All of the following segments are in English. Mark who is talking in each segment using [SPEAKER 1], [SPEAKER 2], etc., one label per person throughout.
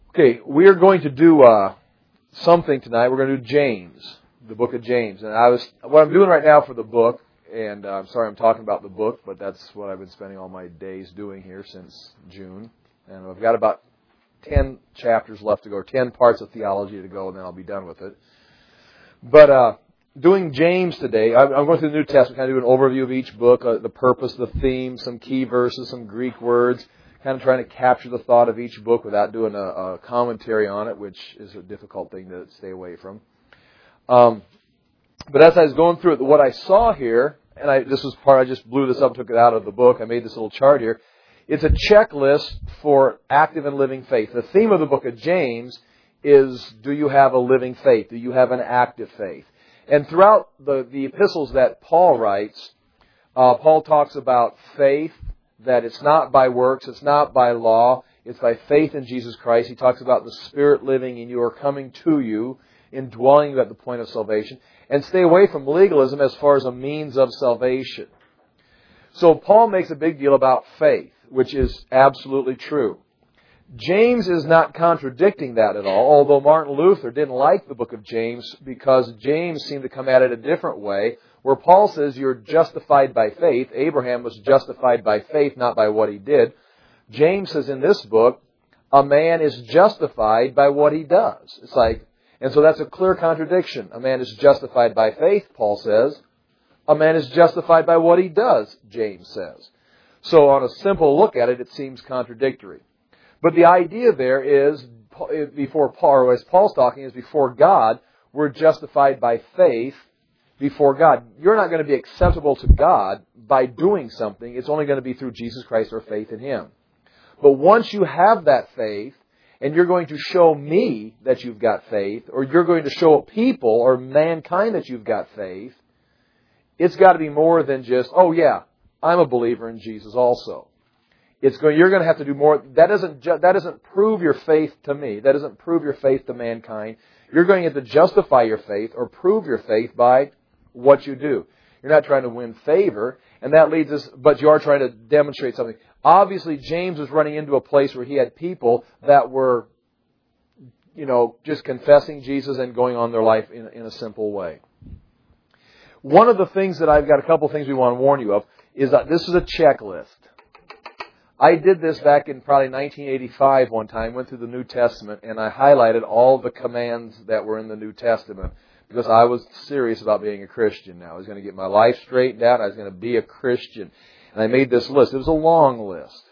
[SPEAKER 1] Okay, we are going to do something tonight. We're going to do James, the book of James. And what I'm doing right now for the book, and I'm sorry I'm talking about the book, but that's what I've been spending all my days doing here since June. And I've got about 10 chapters left to go, or 10 parts of theology to go, and then I'll be done with it. But doing James today, I'm going through the New Testament, kind of do an overview of each book, the purpose, the theme, some key verses, some Greek words, kind of trying to capture the thought of each book without doing a commentary on it, which is a difficult thing to stay away from. But as I was going through it, what I saw here, and I just blew this up, took it out of the book, I made this little chart here. It's a checklist for active and living faith. The theme of the book of James is, do you have a living faith? Do you have an active faith? And throughout the epistles that Paul writes, Paul talks about faith, that it's not by works, it's not by law, it's by faith in Jesus Christ. He talks about the Spirit living in you or coming to you, indwelling you at the point of salvation. And stay away from legalism as far as a means of salvation. So Paul makes a big deal about faith, which is absolutely true. James is not contradicting that at all, although Martin Luther didn't like the book of James because James seemed to come at it a different way, where Paul says you're justified by faith. Abraham was justified by faith, not by what he did. James says in this book, a man is justified by what he does. And so that's a clear contradiction. A man is justified by faith, Paul says. A man is justified by what he does, James says. So on a simple look at it, it seems contradictory. But the idea there is, before Paul, or as Paul's talking, is before God, we're justified by faith before God. You're not going to be acceptable to God by doing something. It's only going to be through Jesus Christ or faith in Him. But once you have that faith, and you're going to show me that you've got faith, or you're going to show people or mankind that you've got faith, it's got to be more than just, oh yeah, I'm a believer in Jesus also. You're going to have to do more. That doesn't prove your faith to me. That doesn't prove your faith to mankind. You're going to have to justify your faith or prove your faith by what you do. You're not trying to win favor, and that leads us, but you are trying to demonstrate something. Obviously, James was running into a place where he had people that were, just confessing Jesus and going on their life in a simple way. One of the things that I've got a couple of things we want to warn you of is that this is a checklist. I did this back in probably 1985 one time, went through the New Testament, and I highlighted all the commands that were in the New Testament because I was serious about being a Christian now. I was going to get my life straightened out. I was going to be a Christian. And I made this list. It was a long list.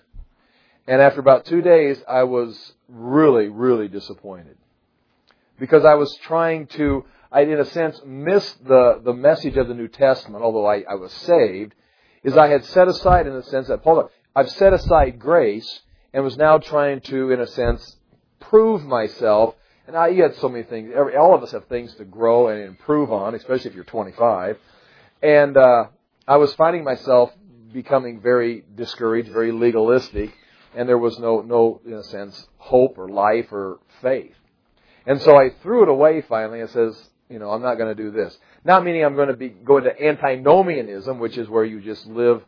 [SPEAKER 1] And after about 2 days, I was really, really disappointed. Because I was trying to, in a sense, miss the message of the New Testament, although I was saved, is I had set aside, in a sense, I've set aside grace and was now trying to, in a sense, prove myself. And you had so many things. All of us have things to grow and improve on, especially if you're 25. And I was finding myself becoming very discouraged, very legalistic, and there was no, in a sense, hope or life or faith. And so I threw it away finally and says, I'm not going to do this. Not meaning I'm going to go into antinomianism, which is where you just live,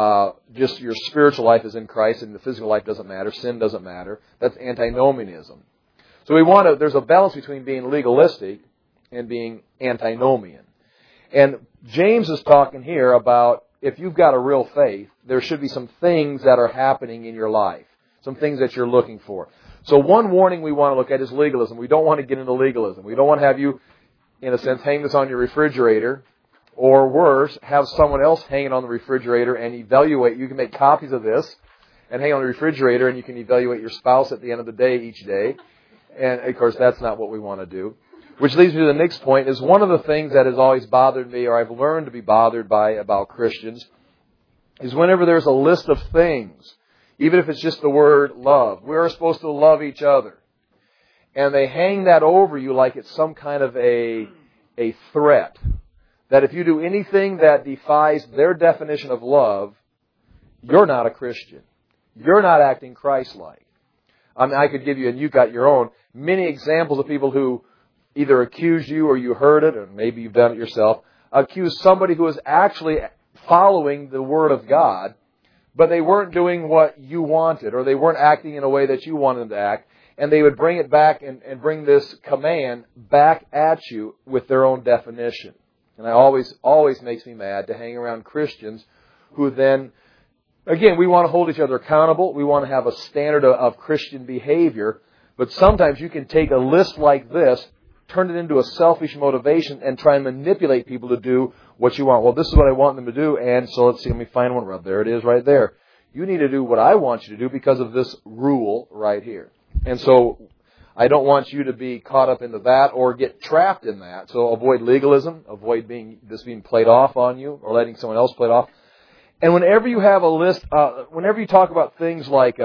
[SPEAKER 1] just your spiritual life is in Christ and the physical life doesn't matter, sin doesn't matter. That's antinomianism. So there's a balance between being legalistic and being antinomian. And James is talking here about if you've got a real faith, there should be some things that are happening in your life, some things that you're looking for. So one warning we want to look at is legalism. We don't want to get into legalism. We don't want to have you, in a sense, hang this on your refrigerator, or worse, have someone else hang it on the refrigerator and evaluate. You can make copies of this and hang on the refrigerator, and you can evaluate your spouse at the end of the day each day. And, of course, that's not what we want to do. Which leads me to the next point, is one of the things that has always bothered me, or I've learned to be bothered by about Christians, is whenever there's a list of things, even if it's just the word love, we're supposed to love each other. And they hang that over you like it's some kind of a threat. That if you do anything that defies their definition of love, you're not a Christian. You're not acting Christ-like. I could give you, and you've got your own, many examples of people who either accused you or you heard it, or maybe you've done it yourself, accused somebody who was actually following the Word of God, but they weren't doing what you wanted, or they weren't acting in a way that you wanted them to act, and they would bring it back and bring this command back at you with their own definition. And it always makes me mad to hang around Christians who then, again, we want to hold each other accountable. We want to have a standard of Christian behavior. But sometimes you can take a list like this, turn it into a selfish motivation, and try and manipulate people to do what you want. Well, this is what I want them to do, and so let's see, let me find one. Well, there it is right there. You need to do what I want you to do because of this rule right here. And so I don't want you to be caught up into that or get trapped in that. So avoid legalism, avoid this being played off on you or letting someone else play it off. And whenever you have a list, whenever you talk about things like,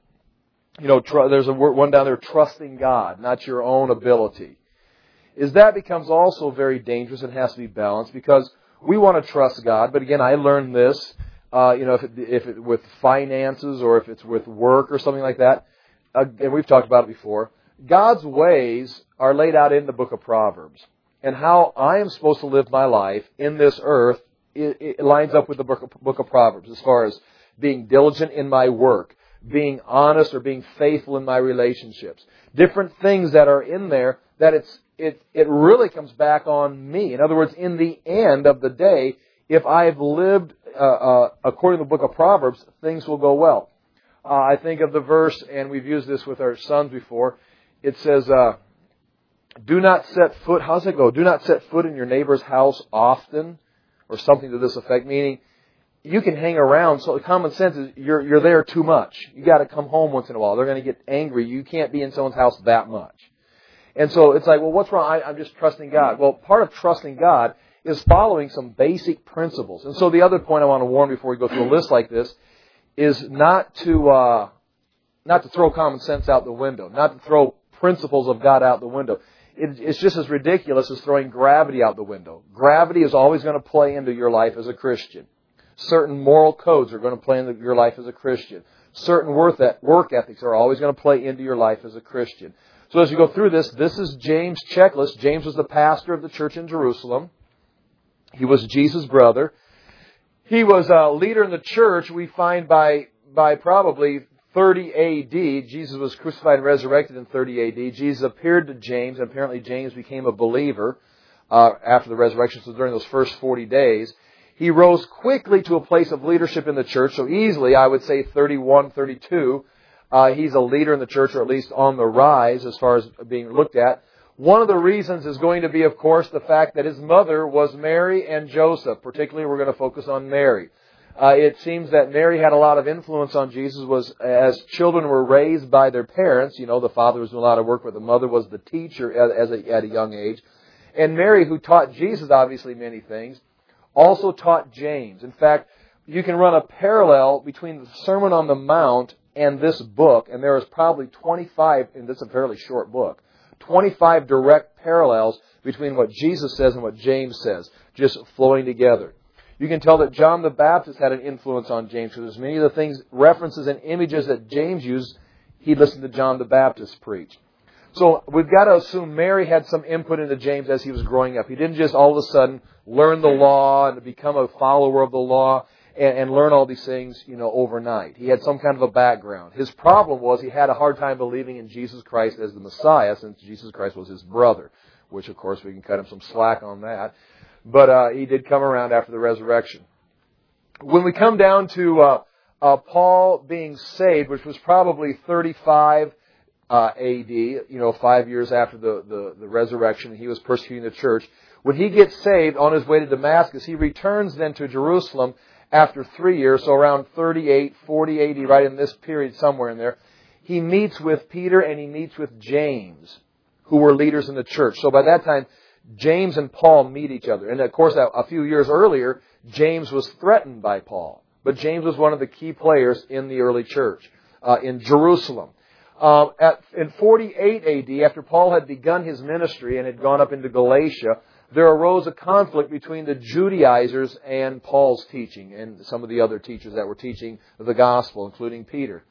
[SPEAKER 1] there's a word, one down there, trusting God, not your own ability, that becomes also very dangerous and has to be balanced because we want to trust God. But again, I learned this, if it with finances or if it's with work or something like that, and we've talked about it before, God's ways are laid out in the book of Proverbs. And how I am supposed to live my life in this earth, it lines up with the book of Proverbs as far as being diligent in my work, being honest or being faithful in my relationships. Different things that are in there that it really comes back on me. In other words, in the end of the day, if I've lived according to the book of Proverbs, things will go well. I think of the verse, and we've used this with our sons before. It says, do not set foot, how's it go? Do not set foot in your neighbor's house often, or something to this effect, meaning you can hang around. So the common sense is you're there too much. You got to come home once in a while. They're going to get angry. You can't be in someone's house that much. And so it's like, well, what's wrong? I'm just trusting God. Well, part of trusting God is following some basic principles. And so the other point I want to warn before we go through a list like this is not to throw common sense out the window, not to throw principles of God out the window. It's just as ridiculous as throwing gravity out the window. Gravity is always going to play into your life as a Christian. Certain moral codes are going to play into your life as a Christian. Certain work ethics are always going to play into your life as a Christian. So as you go through this is James' checklist. James was the pastor of the church in Jerusalem. He was Jesus' brother. He was a leader in the church, we find by probably 30 A.D. Jesus was crucified and resurrected in 30 A.D. Jesus appeared to James, and apparently James became a believer after the resurrection, so during those first 40 days. He rose quickly to a place of leadership in the church, so easily, I would say 31, 32, he's a leader in the church, or at least on the rise as far as being looked at. One of the reasons is going to be, of course, the fact that his mother was Mary and Joseph. Particularly, we're going to focus on Mary. It seems that Mary had a lot of influence on Jesus. As children were raised by their parents, the father was doing a lot of work, but the mother was the teacher at a young age. And Mary, who taught Jesus obviously many things, also taught James. In fact, you can run a parallel between the Sermon on the Mount and this book, and there is probably 25, and this is a fairly short book, 25 direct parallels between what Jesus says and what James says, just flowing together. You can tell that John the Baptist had an influence on James, because there's many of the things, references and images that James used, he listened to John the Baptist preach. So we've got to assume Mary had some input into James as he was growing up. He didn't just all of a sudden learn the law and become a follower of the law and learn all these things, overnight. He had some kind of a background. His problem was he had a hard time believing in Jesus Christ as the Messiah, since Jesus Christ was his brother, which, of course, we can cut him some slack on that. But he did come around after the resurrection. When we come down to Paul being saved, which was probably 35 A.D., 5 years after the resurrection, he was persecuting the church. When he gets saved on his way to Damascus, he returns then to Jerusalem after 3 years, so around 38, 40 A.D., right in this period somewhere in there. He meets with Peter and he meets with James, who were leaders in the church. So by that time, James and Paul meet each other. And of course, a few years earlier, James was threatened by Paul. But James was one of the key players in the early church in Jerusalem. In 48 A.D., after Paul had begun his ministry and had gone up into Galatia, there arose a conflict between the Judaizers and Paul's teaching and some of the other teachers that were teaching the gospel, including Peter.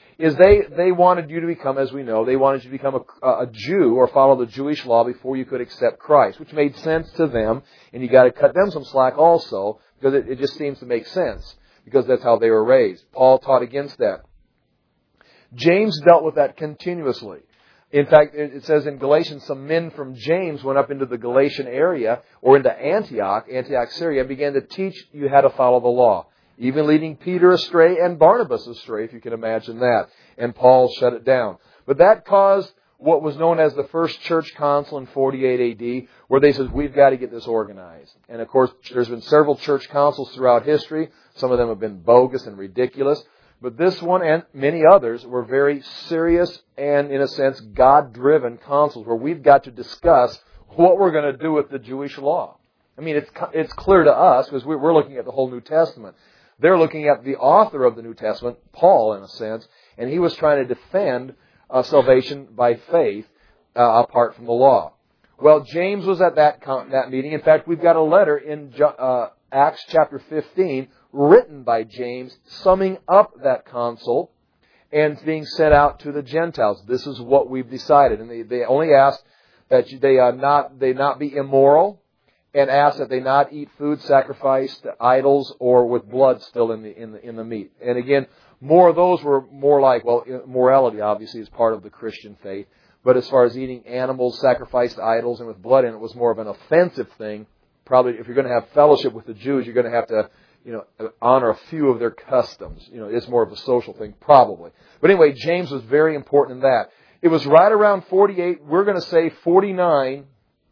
[SPEAKER 1] They wanted you to become, as we know, they wanted you to become a Jew or follow the Jewish law before you could accept Christ, which made sense to them, and you got to cut them some slack also, because it just seems to make sense, because that's how they were raised. Paul taught against that. James dealt with that continuously. In fact, it says in Galatians, some men from James went up into the Galatian area, or into Antioch, Syria, and began to teach you how to follow the law, even leading Peter astray and Barnabas astray, if you can imagine that. And Paul shut it down. But that caused what was known as the First Church Council in 48 AD, where they said, we've got to get this organized. And of course, there's been several church councils throughout history. Some of them have been bogus and ridiculous. But this one and many others were very serious and, in a sense, God-driven councils where we've got to discuss what we're going to do with the Jewish law. I mean, it's clear to us because we're looking at the whole New Testament. They're looking at the author of the New Testament, Paul, in a sense, and he was trying to defend salvation by faith apart from the law. Well, James was at that meeting. In fact, we've got a letter in Acts chapter 15 written by James summing up that council and being sent out to the Gentiles. This is what we've decided. And they only asked that they not be immoral, and asked that they not eat food sacrificed to idols or with blood still in the meat. And again, more of those were more like, well, morality obviously is part of the Christian faith, but as far as eating animals sacrificed to idols and with blood in it was more of an offensive thing. Probably if you're going to have fellowship with the Jews, you're going to have to honor a few of their customs. It's more of a social thing, probably. But anyway, James was very important in that. It was right around 48, we're going to say 49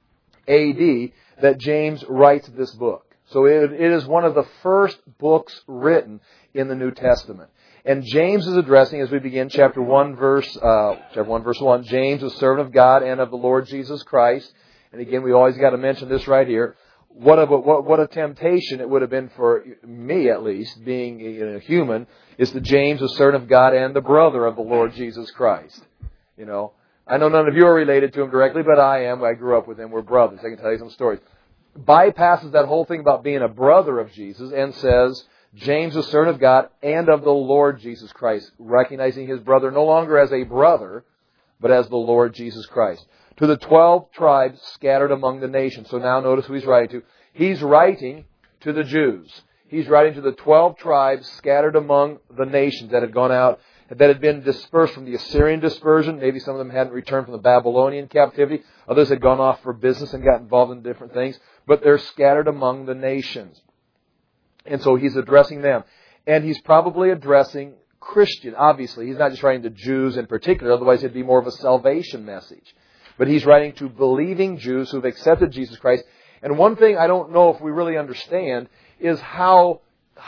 [SPEAKER 1] AD, that James writes this book. So it is one of the first books written in the New Testament. And James is addressing, as we begin, chapter 1, verse 1, James, a servant of God and of the Lord Jesus Christ. And again, we always got to mention this right here. What a temptation it would have been for me, at least, being a human, is that James, a servant of God and the brother of the Lord Jesus Christ. I know none of you are related to him directly, but I am. I grew up with him. We're brothers. I can tell you some stories. Bypasses that whole thing about being a brother of Jesus and says, James, a servant of God and of the Lord Jesus Christ, recognizing his brother no longer as a brother, but as the Lord Jesus Christ. To the 12 tribes scattered among the nations. So now notice who he's writing to. He's writing to the Jews. He's writing to the 12 tribes scattered among the nations that had gone out, that had been dispersed from the Assyrian dispersion. Maybe some of them hadn't returned from the Babylonian captivity. Others had gone off for business and got involved in different things. But they're scattered among the nations. And so he's addressing them. And he's probably addressing Christian. Obviously, he's not just writing to Jews in particular. Otherwise, it'd be more of a salvation message. But he's writing to believing Jews who've accepted Jesus Christ. And one thing I don't know if we really understand is how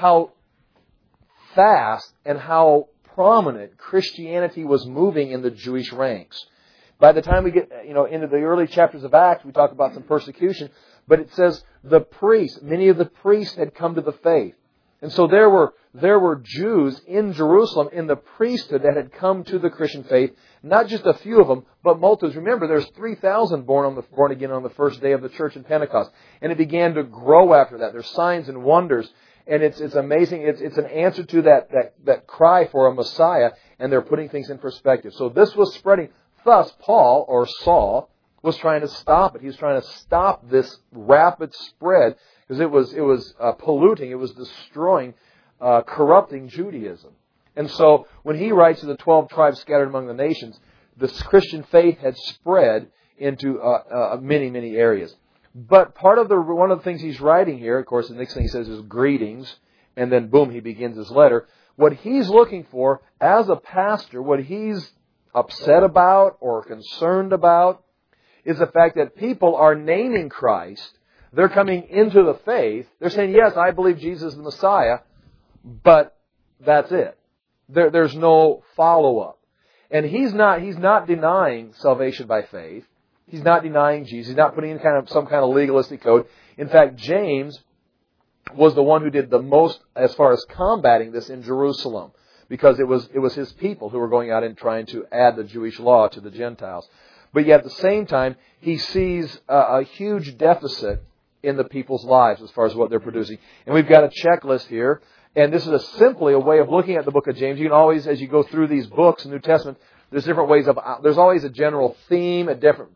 [SPEAKER 1] fast and how prominent Christianity was moving in the Jewish ranks. By the time we get into the early chapters of Acts, we talk about some persecution. But it says the priests, many of the priests had come to the faith. And so there were Jews in Jerusalem in the priesthood that had come to the Christian faith. Not just a few of them, but multitudes. Remember, there's 3,000 born again on the first day of the church in Pentecost. And it began to grow after that. There's signs and wonders. And it's amazing. It's an answer to that cry for a Messiah. And they're putting things in perspective. So this was spreading. Thus, Paul, or Saul, was trying to stop it. He was trying to stop this rapid spread because it was polluting. It was destroying, corrupting Judaism. And so when he writes to the 12 tribes scattered among the nations, this Christian faith had spread into many, many areas. But one of the things he's writing here, of course, the next thing he says is greetings, and then boom, he begins his letter. What he's looking for as a pastor, what he's upset about or concerned about, is the fact that people are naming Christ. They're coming into the faith. They're saying, yes, I believe Jesus is the Messiah, but that's it. There's no follow-up. And he's not denying salvation by faith. He's not denying Jesus. He's not putting in some kind of legalistic code. In fact, James was the one who did the most as far as combating this in Jerusalem, because it was his people who were going out and trying to add the Jewish law to the Gentiles. But yet at the same time, he sees a huge deficit in the people's lives as far as what they're producing. And we've got a checklist here. And this is simply a way of looking at the book of James. You can always, as you go through these books in the New Testament, there's different ways there's always a general theme, a different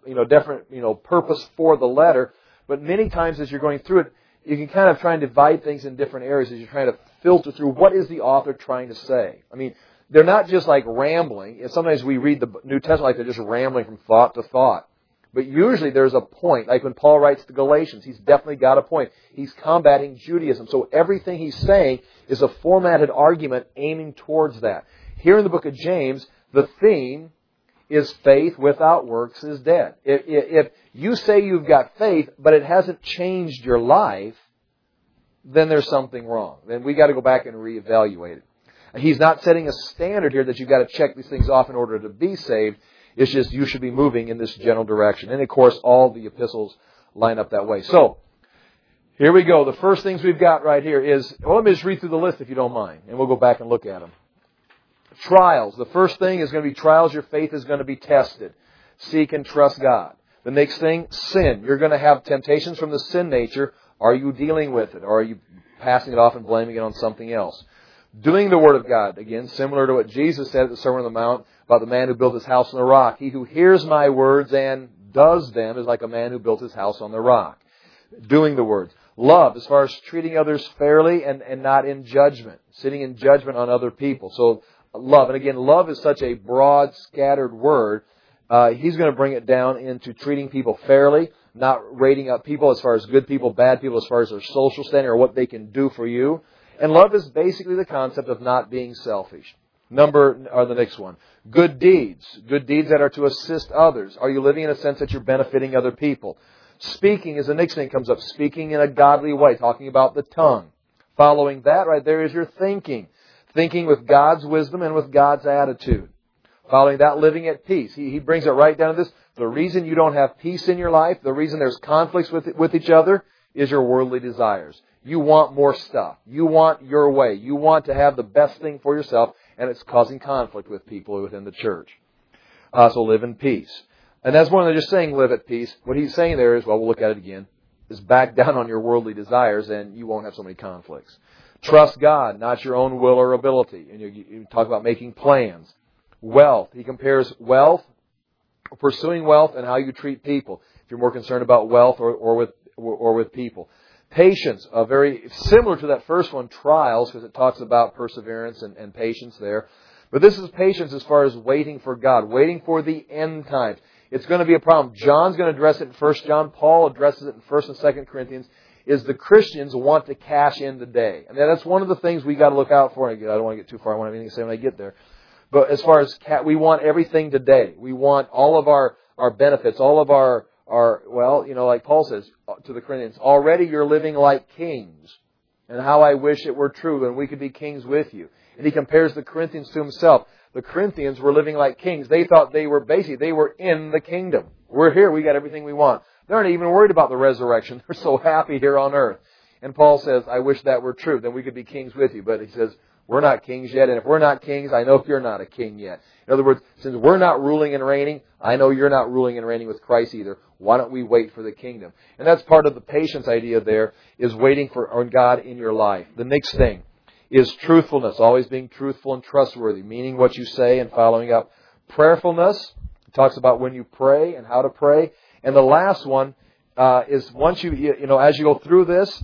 [SPEAKER 1] purpose for the letter. But many times as you're going through it, you can kind of try and divide things in different areas as you're trying to filter through what is the author trying to say. I mean, they're not just like rambling. Sometimes we read the New Testament like they're just rambling from thought to thought. But usually there's a point. Like when Paul writes to Galatians, he's definitely got a point. He's combating Judaism. So everything he's saying is a formatted argument aiming towards that. Here in the book of James, the theme is faith without works is dead. If you say you've got faith, but it hasn't changed your life, then there's something wrong. Then we got to go back and reevaluate it. He's not setting a standard here that you've got to check these things off in order to be saved. It's just you should be moving in this general direction. And of course, all the epistles line up that way. So, here we go. The first things we've got right here is, well, let me just read through the list if you don't mind. And we'll go back and look at them. Trials. The first thing is going to be trials. Your faith is going to be tested. Seek and trust God. The next thing, sin. You're going to have temptations from the sin nature. Are you dealing with it? Or are you passing it off and blaming it on something else? Doing the Word of God. Again, similar to what Jesus said at the Sermon on the Mount about the man who built his house on the rock. He who hears my words and does them is like a man who built his house on the rock. Doing the words. Love, as far as treating others fairly and not in judgment. Sitting in judgment on other people. So, love. And again, love is such a broad, scattered word. He's going to bring it down into treating people fairly, not rating up people as far as good people, bad people, as far as their social standing or what they can do for you. And love is basically the concept of not being selfish. The next one. Good deeds. Good deeds that are to assist others. Are you living in a sense that you're benefiting other people? Speaking is the next thing that comes up. Speaking in a godly way. Talking about the tongue. Following that right there is your thinking. Thinking with God's wisdom and with God's attitude. Following that, living at peace. He brings it right down to this. The reason you don't have peace in your life, the reason there's conflicts with each other, is your worldly desires. You want more stuff. You want your way. You want to have the best thing for yourself, and it's causing conflict with people within the church. So live in peace. And that's more than just saying live at peace. What he's saying there is, well, we'll look at it again, is back down on your worldly desires, and you won't have so many conflicts. Trust God, not your own will or ability. And you talk about making plans. Wealth. He compares wealth, pursuing wealth, and how you treat people. If you're more concerned about wealth or with people. Patience, very similar to that first one, trials, because it talks about perseverance and patience there. But this is patience as far as waiting for God, waiting for the end times. It's going to be a problem. John's going to address it in 1 John. Paul addresses it in 1 and 2 Corinthians, is the Christians want to cash in today. And that's one of the things we got to look out for. And I don't want to get too far. I want anything to say when I get there. But as far as we want everything today. We want all of our benefits, all of our, like Paul says to the Corinthians, already you're living like kings. And how I wish it were true and we could be kings with you. And he compares the Corinthians to himself. The Corinthians were living like kings. They thought they were in the kingdom. We're here, we got everything we want. They're not even worried about the resurrection. They're so happy here on earth. And Paul says, I wish that were true. Then we could be kings with you. But he says, we're not kings yet. And if we're not kings, I know you're not a king yet. In other words, since we're not ruling and reigning, I know you're not ruling and reigning with Christ either. Why don't we wait for the kingdom? And that's part of the patience idea there, is waiting on God in your life. The next thing is truthfulness, always being truthful and trustworthy, meaning what you say and following up. Prayerfulness, it talks about when you pray and how to pray. And the last one is once as you go through this,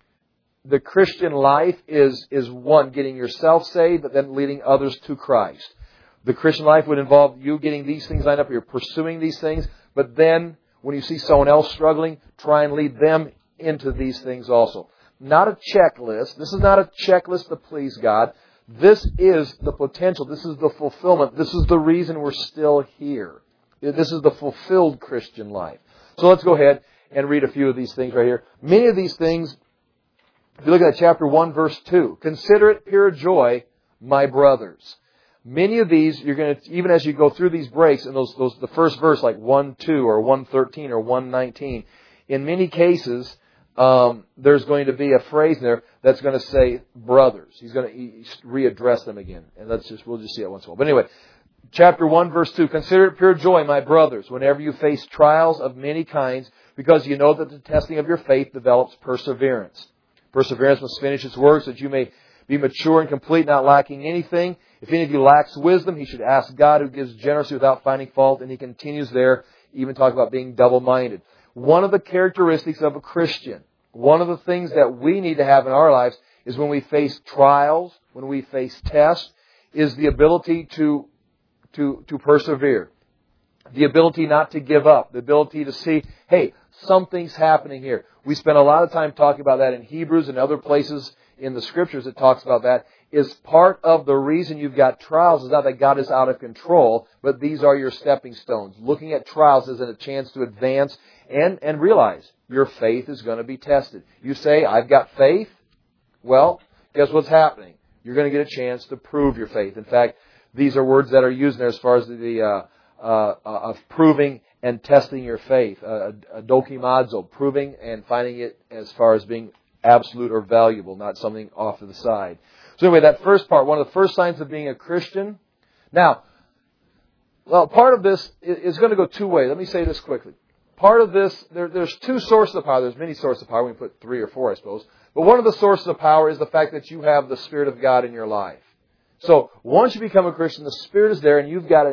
[SPEAKER 1] the Christian life is one, getting yourself saved, but then leading others to Christ. The Christian life would involve you getting these things lined up. You're pursuing these things, but then when you see someone else struggling, try and lead them into these things also. Not a checklist. This is not a checklist to please God. This is the potential. This is the fulfillment. This is the reason we're still here. This is the fulfilled Christian life. So let's go ahead and read a few of these things right here. Many of these things, if you look at chapter 1, verse 2, consider it pure joy, my brothers. Many of these, you're going to, even as you go through these breaks, and the first verse, like 1:2 or 1:13 or 1:19, in many cases, there's going to be a phrase there that's going to say brothers. He's going to readdress them again. And we'll just see it once in a while. But anyway, chapter 1, verse 2, consider it pure joy, my brothers, whenever you face trials of many kinds, because you know that the testing of your faith develops perseverance. Perseverance must finish its work so that you may be mature and complete, not lacking anything. If any of you lacks wisdom, he should ask God, who gives generously without finding fault. And he continues there, even talking about being double-minded. One of the characteristics of a Christian, one of the things that we need to have in our lives is when we face trials, when we face tests, is the ability to persevere. The ability not to give up. The ability to see, hey, something's happening here. We spent a lot of time talking about that in Hebrews and other places in the Scriptures that talks about that. Is part of the reason you've got trials is not that God is out of control, but these are your stepping stones. Looking at trials as a chance to advance and realize your faith is going to be tested. You say, I've got faith. Well, guess what's happening? You're going to get a chance to prove your faith. In fact, these are words that are used there as far as of proving and testing your faith. Dokimazo, proving and finding it as far as being absolute or valuable, not something off to the side. So anyway, that first part, one of the first signs of being a Christian. Now, well, part of this is going to go two ways. Let me say this quickly. Part of this, there's two sources of power. There's many sources of power. We can put 3 or 4, I suppose. But one of the sources of power is the fact that you have the Spirit of God in your life. So once you become a Christian, the Spirit is there and you've got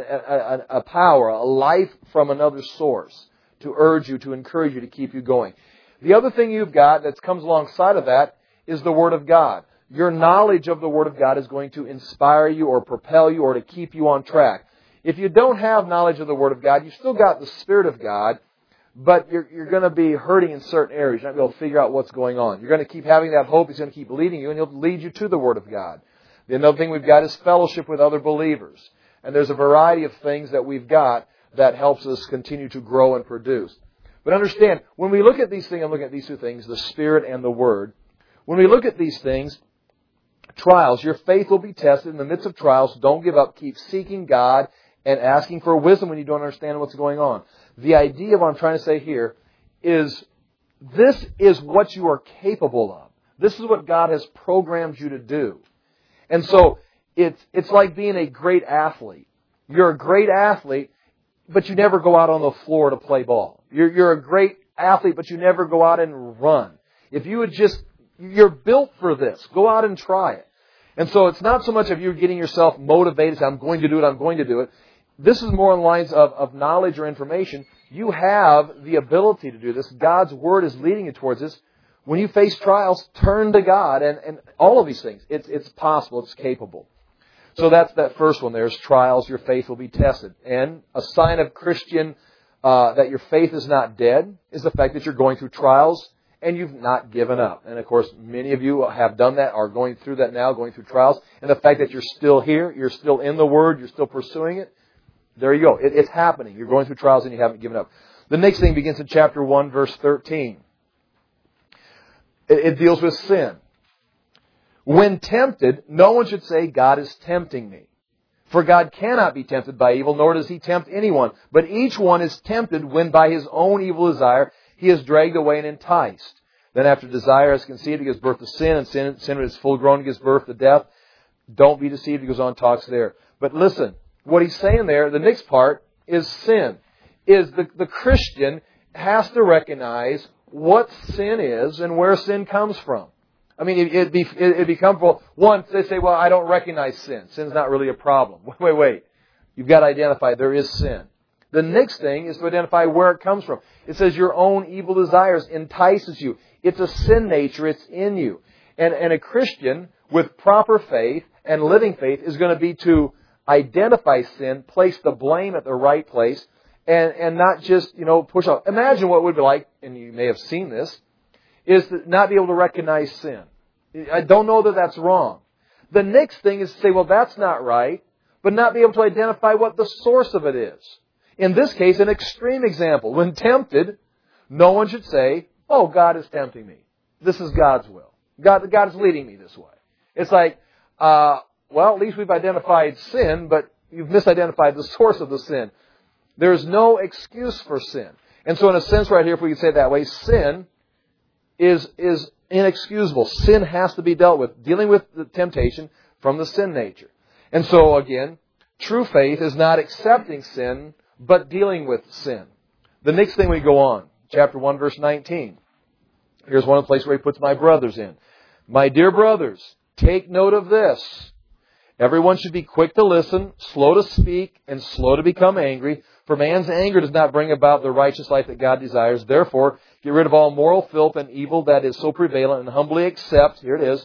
[SPEAKER 1] a power, a life from another source to urge you, to encourage you, to keep you going. The other thing you've got that comes alongside of that is the Word of God. Your knowledge of the Word of God is going to inspire you or propel you or to keep you on track. If you don't have knowledge of the Word of God, you've still got the Spirit of God, but you're going to be hurting in certain areas. You're not going to be able to figure out what's going on. You're going to keep having that hope. He's going to keep leading you, and He'll lead you to the Word of God. The other thing we've got is fellowship with other believers. And there's a variety of things that we've got that helps us continue to grow and produce. But understand, when we look at these things, I'm looking at these two things, the Spirit and the Word. When we look at these things, trials, your faith will be tested in the midst of trials. Don't give up. Keep seeking God and asking for wisdom when you don't understand what's going on. The idea of what I'm trying to say here is this is what you are capable of. This is what God has programmed you to do. And so it's like being a great athlete. You're a great athlete, but you never go out on the floor to play ball. You're a great athlete, but you never go out and run. If you would just, you're built for this. Go out and try it. And so it's not so much of you getting yourself motivated, say, I'm going to do it, I'm going to do it. This is more on lines of knowledge or information. You have the ability to do this. God's Word is leading you towards this. When you face trials, turn to God and all of these things. It's possible. It's capable. So that's that first one. There's trials. Your faith will be tested. And a sign of Christian that your faith is not dead is the fact that you're going through trials and you've not given up. And of course, many of you have done that, are going through that now, going through trials. And the fact that you're still here, you're still in the Word, you're still pursuing it, there you go. It's happening. You're going through trials and you haven't given up. The next thing begins in chapter 1, verse 13. It deals with sin. When tempted, no one should say, God is tempting me. For God cannot be tempted by evil, nor does He tempt anyone. But each one is tempted when by his own evil desire he is dragged away and enticed. Then after desire has conceived, it gives birth to sin, and sin when it's full grown, gives birth to death. Don't be deceived. He goes on, talks there. But listen, what he's saying there, the next part is sin. Is the Christian has to recognize what sin is and where sin comes from. I mean, it'd be comfortable. One, they say, well, I don't recognize sin. Sin's not really a problem. Wait. You've got to identify there is sin. The next thing is to identify where it comes from. It says your own evil desires entices you. It's a sin nature. It's in you. And a Christian with proper faith and living faith is going to be to identify sin, place the blame at the right place, and not just, push off. Imagine what it would be like, and you may have seen this, is to not be able to recognize sin. I don't know that that's wrong. The next thing is to say, well, that's not right, but not be able to identify what the source of it is. In this case, an extreme example. When tempted, no one should say, oh, God is tempting me. This is God's will. God is leading me this way. It's like, well, at least we've identified sin, but you've misidentified the source of the sin. There's no excuse for sin. And so in a sense right here, if we could say it that way, sin is inexcusable. Sin has to be dealt with, dealing with the temptation from the sin nature. And so again, true faith is not accepting sin, but dealing with sin. The next thing we go on, chapter 1, verse 19. Here's one of the places where he puts my brothers in. My dear brothers, take note of this. Everyone should be quick to listen, slow to speak, and slow to become angry. For man's anger does not bring about the righteous life that God desires. Therefore, get rid of all moral filth and evil that is so prevalent, and humbly accept, here it is,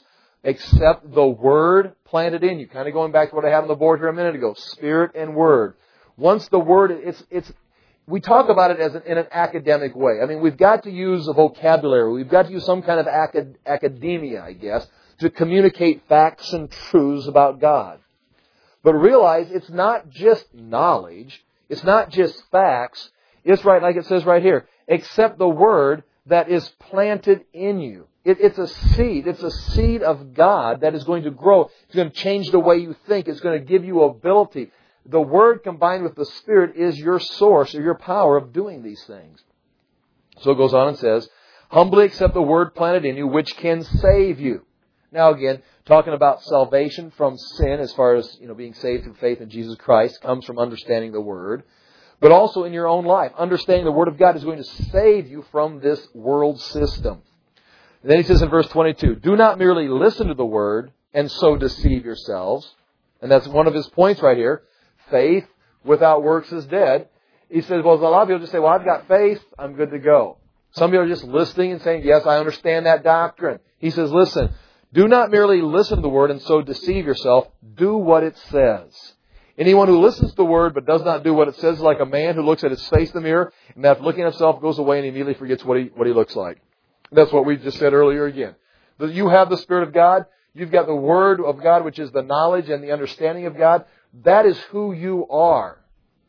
[SPEAKER 1] except the Word planted in you. Kind of going back to what I had on the board here a minute ago. Spirit and Word. Once the Word, we talk about it in an academic way. I mean, we've got to use a vocabulary. We've got to use some kind of academia, I guess, to communicate facts and truths about God. But realize it's not just knowledge. It's not just facts. It's right, like it says right here, except the Word that is planted in you. It's a seed. It's a seed of God that is going to grow. It's going to change the way you think. It's going to give you ability. The Word combined with the Spirit is your source or your power of doing these things. So it goes on and says, humbly accept the Word planted in you, which can save you. Now again, talking about salvation from sin as far as being saved through faith in Jesus Christ comes from understanding the Word. But also in your own life, understanding the Word of God is going to save you from this world system. And then he says in verse 22, do not merely listen to the Word and so deceive yourselves. And that's one of his points right here. Faith without works is dead. He says, well, a lot of people just say, well, I've got faith, I'm good to go. Some people are just listening and saying, yes, I understand that doctrine. He says, listen, do not merely listen to the Word and so deceive yourself. Do what it says. Anyone who listens to the Word but does not do what it says is like a man who looks at his face in the mirror and after looking at himself goes away and he immediately forgets what he looks like. That's what we just said earlier again. That you have the Spirit of God. You've got the Word of God, which is the knowledge and the understanding of God. That is who you are.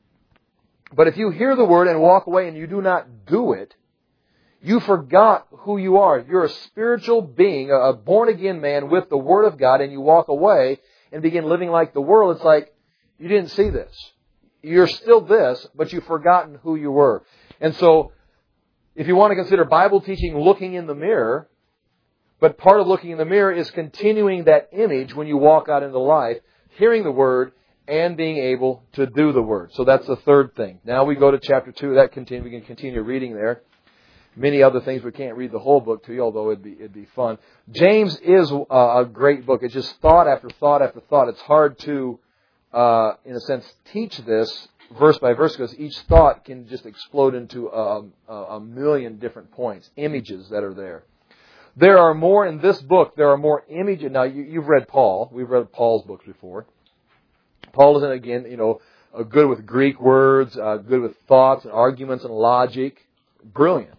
[SPEAKER 1] But if you hear the Word and walk away and you do not do it, you forgot who you are. You're a spiritual being, a born-again man with the Word of God, and you walk away and begin living like the world. It's like, you didn't see this. You're still this, but you've forgotten who you were. And so, if you want to consider Bible teaching looking in the mirror, but part of looking in the mirror is continuing that image when you walk out into life, hearing the Word, and being able to do the Word. So that's the third thing. Now we go to chapter 2. We can continue reading there. Many other things. We can't read the whole book to you, although it'd be fun. James is a great book. It's just thought after thought after thought. It's hard to, in a sense, teach this verse by verse because each thought can just explode into a million different points, images that are there. There are more in this book. There are more images. Now, you've read Paul. We've read Paul's books before. Paul isn't, again, good with Greek words, good with thoughts and arguments and logic. Brilliant.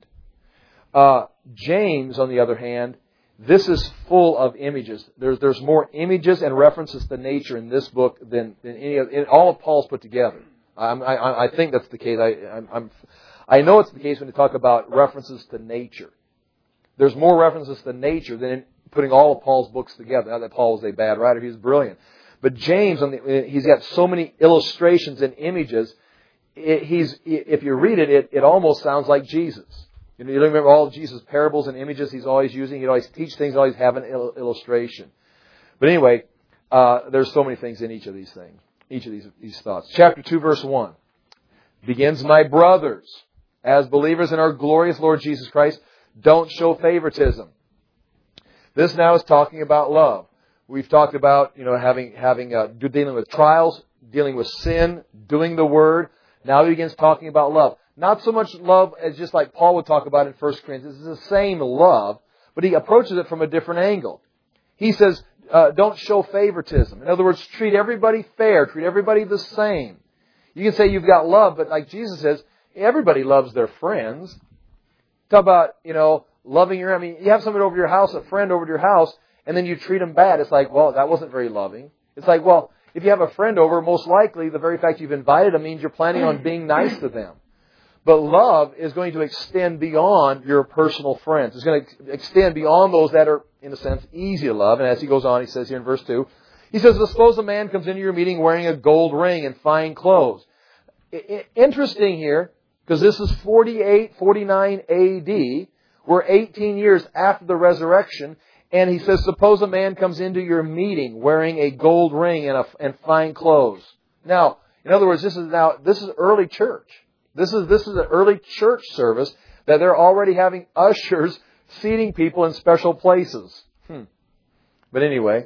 [SPEAKER 1] James, on the other hand, this is full of images. There's more images and references to nature in this book than any of all of Paul's put together. I think that's the case. I know it's the case when you talk about references to nature. There's more references to nature than in putting all of Paul's books together. Not that Paul was a bad writer; he's brilliant. But James, he's got so many illustrations and images. If you read it, it almost sounds like Jesus. You remember all of Jesus' parables and images he's always using. He'd always teach things, always have an illustration. But anyway, there's so many things in each of these things, each of these thoughts. Chapter 2, verse 1 begins, my brothers, as believers in our glorious Lord Jesus Christ, don't show favoritism. This now is talking about love. We've talked about dealing with trials, dealing with sin, doing the Word. Now he begins talking about love. Not so much love as just like Paul would talk about in 1 Corinthians. It's the same love, but he approaches it from a different angle. He says, don't show favoritism. In other words, treat everybody fair. Treat everybody the same. You can say you've got love, but like Jesus says, everybody loves their friends. Talk about, loving you have somebody over to your house, a friend over to your house, and then you treat them bad. It's like, well, that wasn't very loving. It's like, well, if you have a friend over, most likely the very fact you've invited them means you're planning on being nice to them. But love is going to extend beyond your personal friends. It's going to extend beyond those that are, in a sense, easy to love. And as he goes on, he says here in verse 2, he says, suppose a man comes into your meeting wearing a gold ring and fine clothes. Interesting here, because this is 48, 49 A.D. We're 18 years after the resurrection. And he says, suppose a man comes into your meeting wearing a gold ring and fine clothes. Now, in other words, this is early church. This is an early church service that they're already having ushers seating people in special places. But anyway,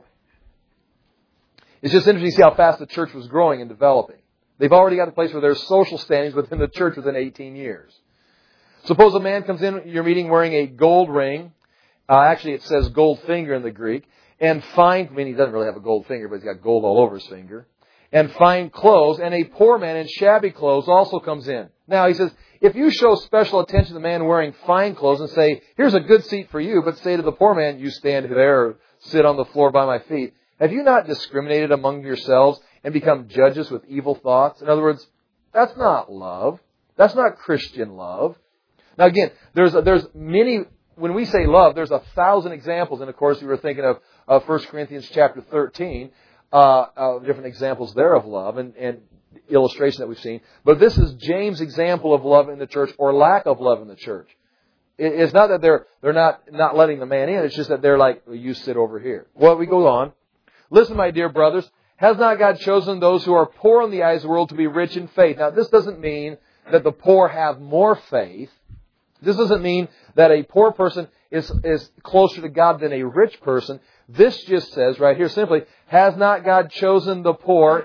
[SPEAKER 1] it's just interesting to see how fast the church was growing and developing. They've already got a place where there's social standings within the church within 18 years. Suppose a man comes in your meeting wearing a gold ring. Actually, it says gold finger in the Greek. and fine, I mean, he doesn't really have a gold finger, but he's got gold all over his finger, and fine clothes, and a poor man in shabby clothes also comes in. Now, he says, if you show special attention to the man wearing fine clothes and say, here's a good seat for you, but say to the poor man, you stand there or sit on the floor by my feet, have you not discriminated among yourselves and become judges with evil thoughts? In other words, that's not love. That's not Christian love. Now again, there's many, when we say love, there's 1,000 examples, and of course we were thinking of 1 Corinthians chapter 13, different examples there of love and illustration that we've seen. But this is James' example of love in the church, or lack of love in the church. It's not that they're not letting the man in, it's just that they're like, well, you sit over here. Well, we go on. Listen, my dear brothers, has not God chosen those who are poor in the eyes of the world to be rich in faith? Now, this doesn't mean that the poor have more faith. This doesn't mean that a poor person is closer to God than a rich person. This just says right here simply, has not God chosen the poor,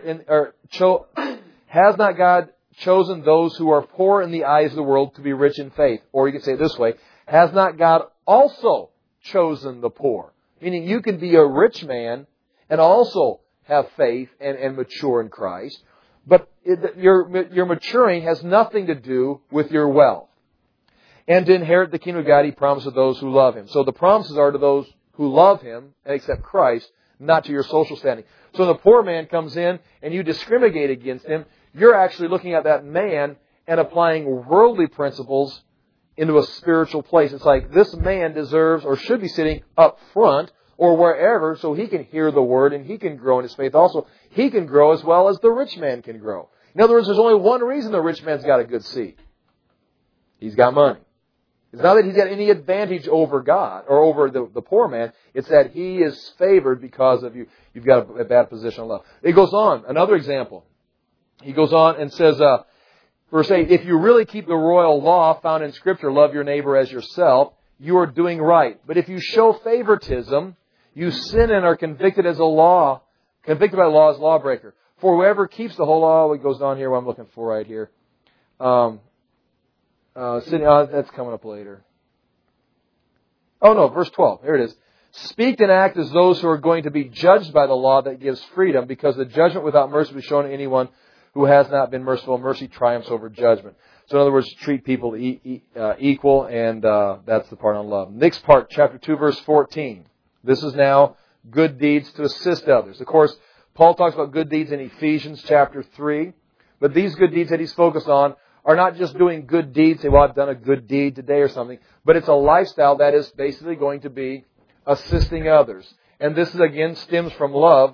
[SPEAKER 1] has not God chosen those who are poor in the eyes of the world to be rich in faith? Or you can say it this way, has not God also chosen the poor? Meaning you can be a rich man and also have faith and mature in Christ. But your maturing has nothing to do with your wealth. And to inherit the kingdom of God, He promises those who love Him. So the promises are to those who love Him and accept Christ, not to your social standing. So when the poor man comes in and you discriminate against him, you're actually looking at that man and applying worldly principles into a spiritual place. It's like this man deserves or should be sitting up front or wherever so he can hear the Word and he can grow in his faith also. He can grow as well as the rich man can grow. In other words, there's only one reason the rich man's got a good seat. He's got money. It's not that he's got any advantage over God or over the poor man. It's that he is favored because of you. You've got a bad position of love. It goes on. Another example. He goes on and says, verse 8, if you really keep the royal law found in Scripture, love your neighbor as yourself, you are doing right. But if you show favoritism, you sin and are convicted by law as a lawbreaker. For whoever keeps the whole law, it goes on here, what I'm looking for right here. That's coming up later. Oh no, verse 12. Here it is. Speak and act as those who are going to be judged by the law that gives freedom, because the judgment without mercy will be shown to anyone who has not been merciful. Mercy triumphs over judgment. So in other words, treat people equal, and that's the part on love. Next part, chapter 2, verse 14. This is now good deeds to assist others. Of course, Paul talks about good deeds in Ephesians chapter 3, but these good deeds that he's focused on are not just doing good deeds, say, well, I've done a good deed today or something, but it's a lifestyle that is basically going to be assisting others. And this, again, stems from love,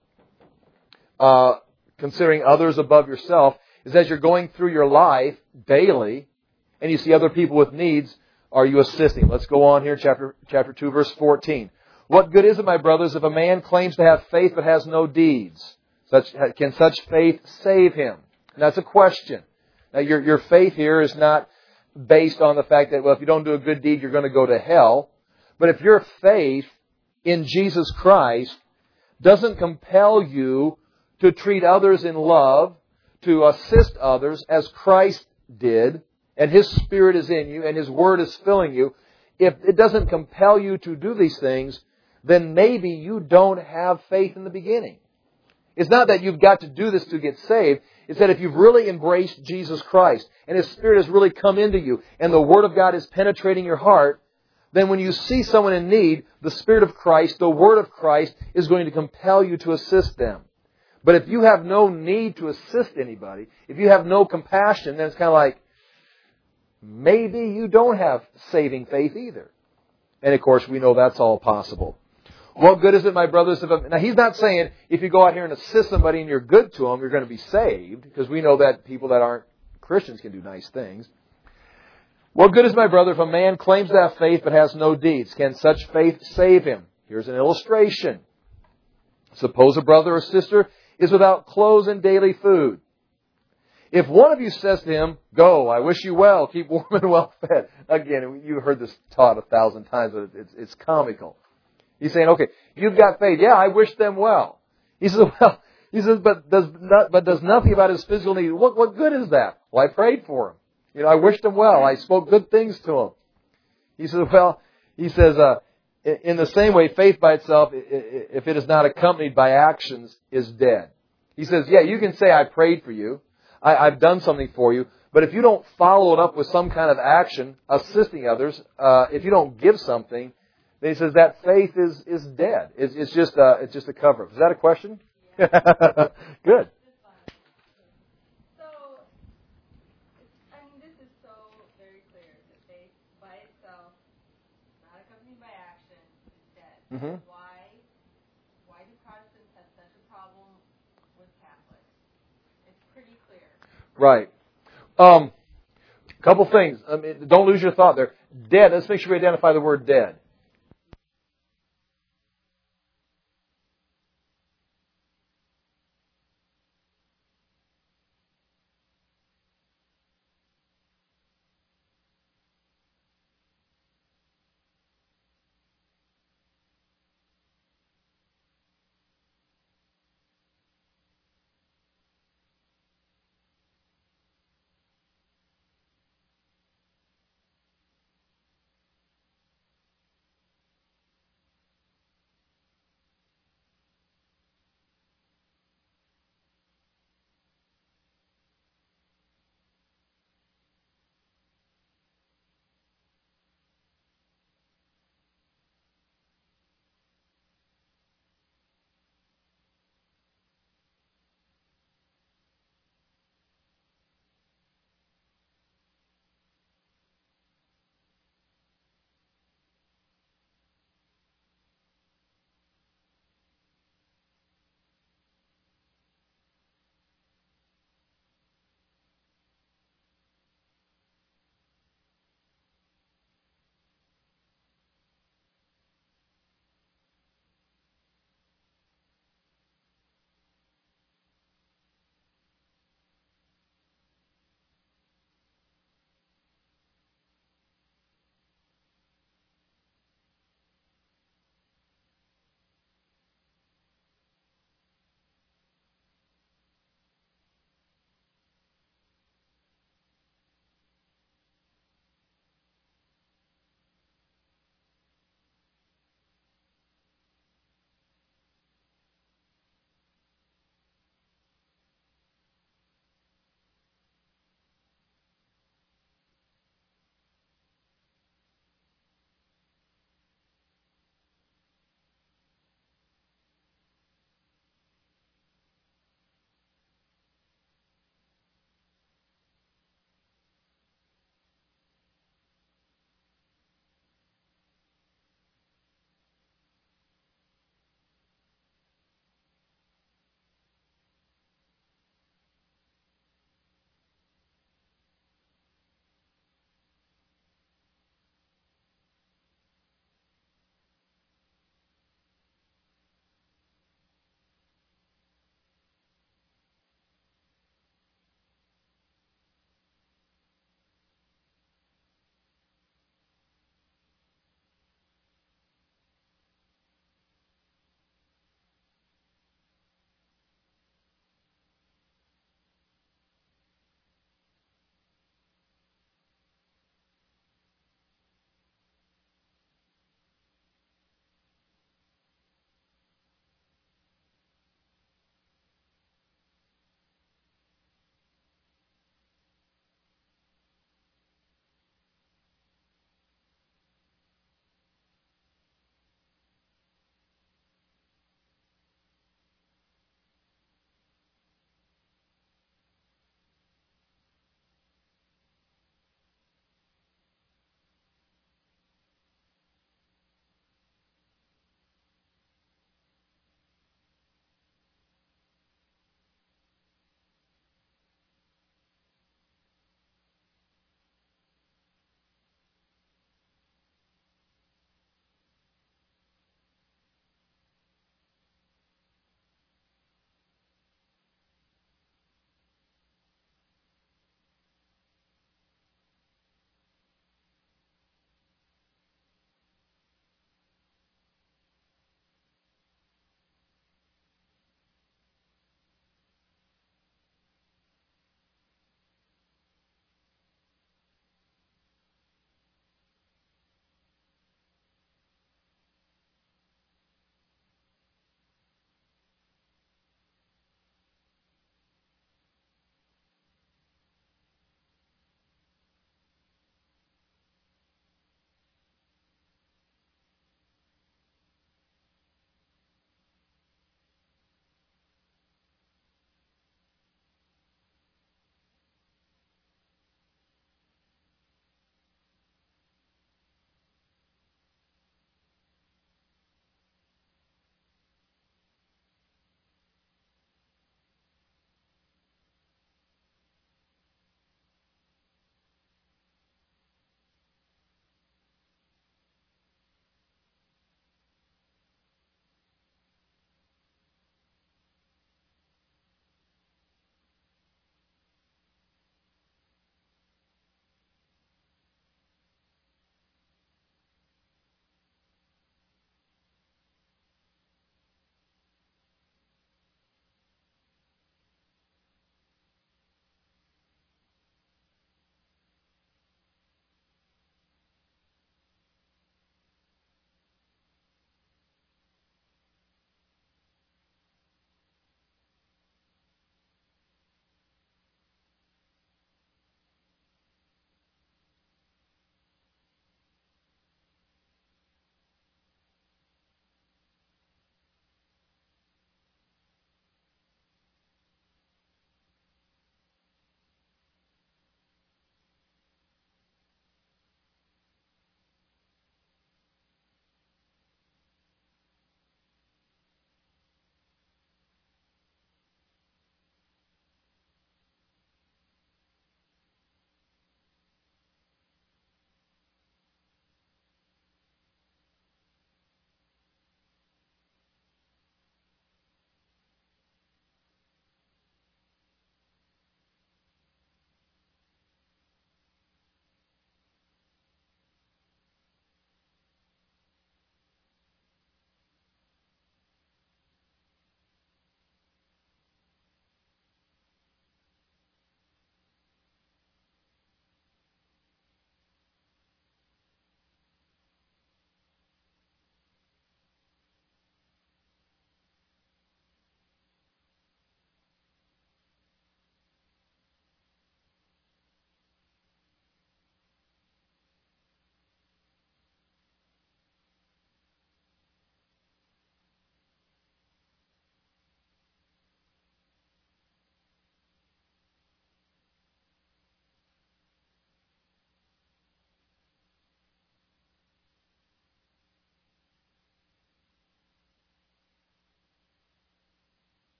[SPEAKER 1] considering others above yourself, is as you're going through your life daily and you see other people with needs, are you assisting? Let's go on here, chapter 2, verse 14. What good is it, my brothers, if a man claims to have faith but has no deeds? Can such faith save him? And that's a question. Now, your faith here is not based on the fact that, well, if you don't do a good deed, you're going to go to hell. But if your faith in Jesus Christ doesn't compel you to treat others in love, to assist others as Christ did, and His Spirit is in you, and His Word is filling you, if it doesn't compel you to do these things, then maybe you don't have faith in the beginning. It's not that you've got to do this to get saved. It's that if you've really embraced Jesus Christ and His Spirit has really come into you and the Word of God is penetrating your heart, then when you see someone in need, the Spirit of Christ, the Word of Christ is going to compel you to assist them. But if you have no need to assist anybody, if you have no compassion, then it's kind of like, maybe you don't have saving faith either. And of course, we know that's all possible. What good is it, my brothers? Now, he's not saying if you go out here and assist somebody and you're good to them, you're going to be saved, because we know that people that aren't Christians can do nice things. What good is, my brother, if a man claims to have faith but has no deeds? Can such faith save him? Here's an illustration. Suppose a brother or sister is without clothes and daily food. If one of you says to him, go, I wish you well, keep warm and well fed. Again, you've heard this taught 1,000 times, but it's comical. He's saying, okay, you've got faith. Yeah, I wish them well. He says, but does nothing about his physical need. What good is that? Well, I prayed for him. I wished him well. I spoke good things to him. He says, In the same way, faith by itself, if it is not accompanied by actions, is dead. He says, yeah, you can say, I prayed for you. I've done something for you. But if you don't follow it up with some kind of action, assisting others, if you don't give something, then he says that faith is dead. It's just a cover-up. Is that a question? Yeah. Good. Mm-hmm.
[SPEAKER 2] Why do Protestants have such a problem with Catholics? It's pretty clear.
[SPEAKER 1] Right. Couple things. Don't lose your thought there. Dead. Let's make sure we identify the word dead.